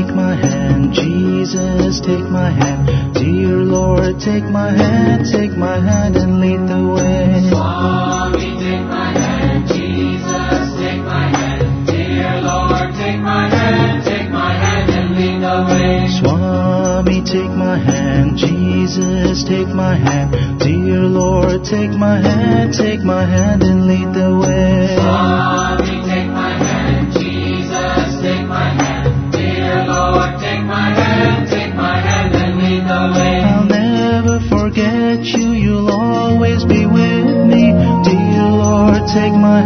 take my hand. Jesus, take my hand. Dear Lord, take my hand and lead the way. Swami, take my hand. Jesus, take my hand. Dear Lord, take my hand and lead the way. Swami, take my hand. Jesus, take my hand. Dear Lord, take my hand and lead the way. Swami, take my hand. Jesus, take my hand. Dear Lord, take my hand and lead the way. I'll never forget you, you'll always be with me. Dear Lord, take my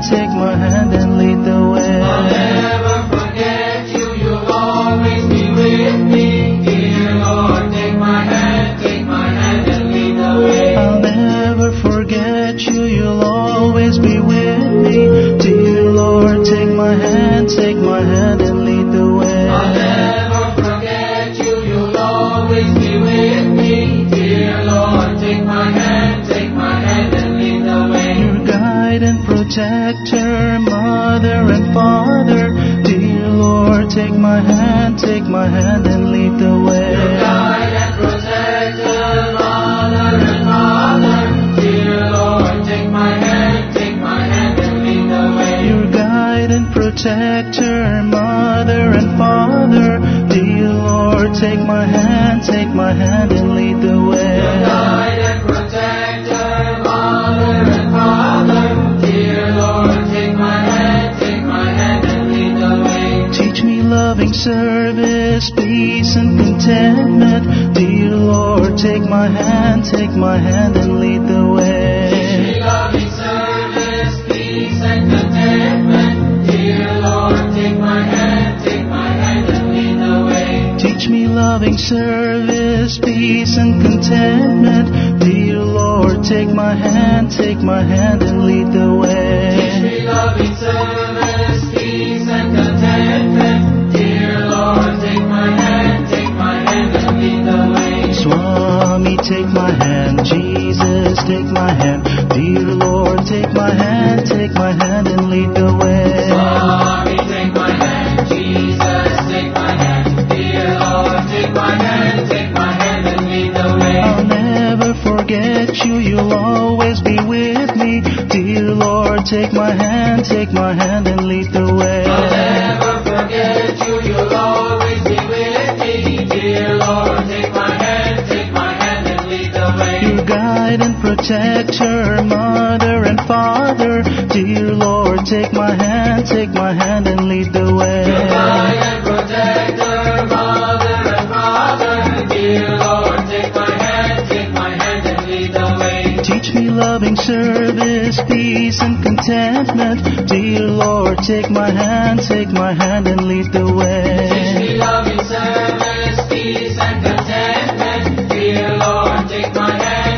hand and lead the way. I'll never forget you, you'll always be with me. Dear Lord, take my hand and lead the way. I'll never forget you, you'll always be with me. Dear Lord, take my hand and lead the way. I'll never forget you, you'll always be with me. Dear Lord, take my hand and lead the way. Your guide and protector, mother and father. Dear Lord, take my hand and lead the way. Your guide and protector, mother and father. Dear Lord, take my hand and lead the way. Your guide and protector, mother and father. Dear Lord, take my hand and lead the way. Your guide and protector, mother and father. Dear Lord, take my hand and lead the way. Teach me loving service, peace and contentment. Dear Lord, take my hand and lead the way. Teach me loving service, peace and contentment. Dear Lord, take my hand and lead the way. Teach me loving service, peace and contentment. Dear Lord, take my hand and lead the way. Teach me loving service, peace and contentment. Dear Lord, take my hand and lead the way. Swami, take my hand. Jesus, take my hand. Dear Lord, take my hand and lead the way. Swami, take my hand. Jesus, take my hand. Dear Lord, take my hand and lead the way. I'll never forget you, you'll always be with me. Dear Lord, take my hand and lead the way. I'll never forget you, you'll always be with me. Dear Lord, take my hand and lead the way. Your guide and protector, mother and father. Dear Lord, take my hand and lead the way. Your guide and protector, mother and father. Dear Lord, take my hand and lead the way. Teach me loving service, peace and contentment. Dear Lord, take my hand and lead the way. Teach me loving service, peace and contentment. Dear Lord, take my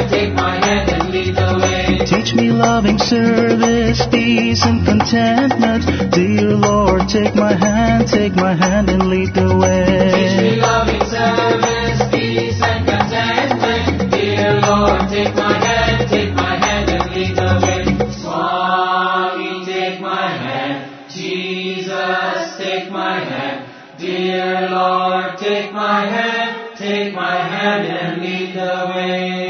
hand and lead the way. Teach me loving service, peace and contentment. Dear Lord, take my hand and lead the way. Teach me loving service, peace and contentment. Dear Lord, take my hand and lead the way. Swami, take my hand. Jesus, take my hand. Dear Lord, take my hand and lead the way.